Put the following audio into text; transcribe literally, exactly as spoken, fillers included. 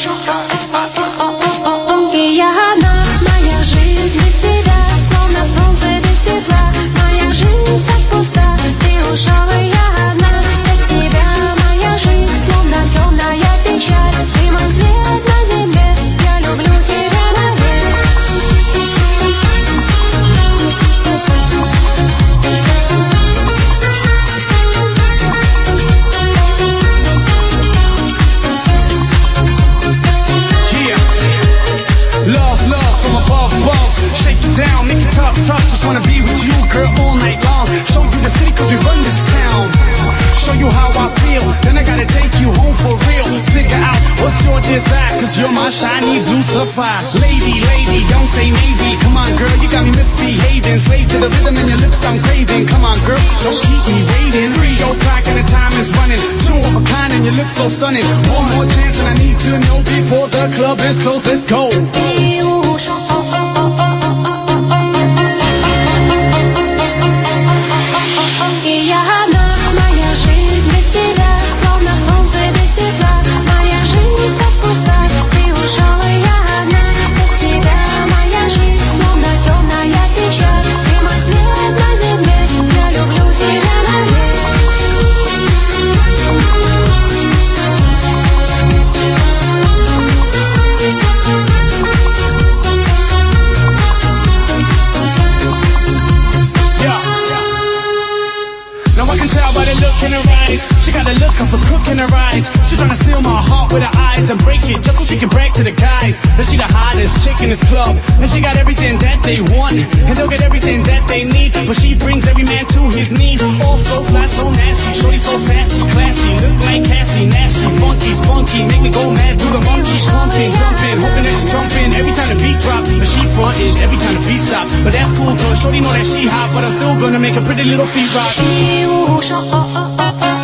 И я одна, моя жизнь без тебя, словно солнце без тепла. Моя жизнь так пуста, ты ушел, и я одна. Без тебя моя жизнь, словно темная печаль. Ты мой свет на земле, я люблю тебя навек. Love, love from above, above. Shake it down, make it tough, tough. Just wanna be with you, girl, all night long. Show you the city, cause we run this town. Show you how I feel, then I gotta take you home for real. Figure out what's your desire, cause you're my shiny blue sapphire. Lady, lady, don't say maybe. Come on, girl, you got me misbehaving. Slave to the rhythm in your lips, I'm craving. Come on, girl, don't keep me waiting. Three o'clock and the time is running. Two of a kind and you look so stunning. One more chance and I need to know before the club is closed. Let's go. Ты ушел, и я одна, моя жизнь без тебя, словно солнце без тепла. Моя жизнь так пуста, ты ушел, и я одна. Без тебя моя жизнь, словно темная печаль. Ты мой свет на земле, я люблю тебя навек. In her eyes, she got a look of a crook in her eyes. She tryna steal my heart with her eyes and break it just so she can brag to the guys that she the hottest chick in this club. And she got everything that they want, and they'll get everything that they need. But she brings every man to his knees. All so fly, so nasty, shorty so sassy, classy, look like Cassie, nasty, funky, spunky, make me go mad. Do the monkey, pumping, jumping, hoping that she jumping every time the beat drop. But she frontin' every time the beat stop. But that's cool, cause shorty know that she hot, but I'm still gonna make a pretty little feet rock. Ты ушел,